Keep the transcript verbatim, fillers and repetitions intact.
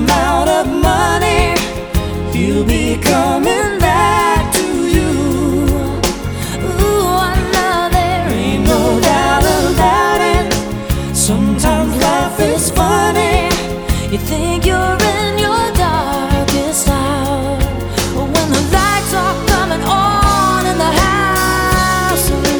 amount of money, he'll be coming back to you. Ooh, I know there ain't no doubt about it. Sometimes life is funny. You think